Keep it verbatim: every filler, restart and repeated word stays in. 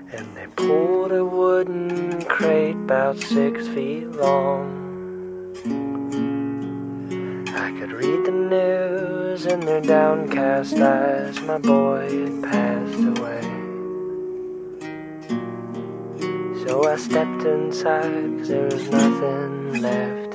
and they pulled a wooden crate about six feet long. I could read the news in their downcast eyes. My boy had passed away. So I stepped inside, 'cause there was nothing left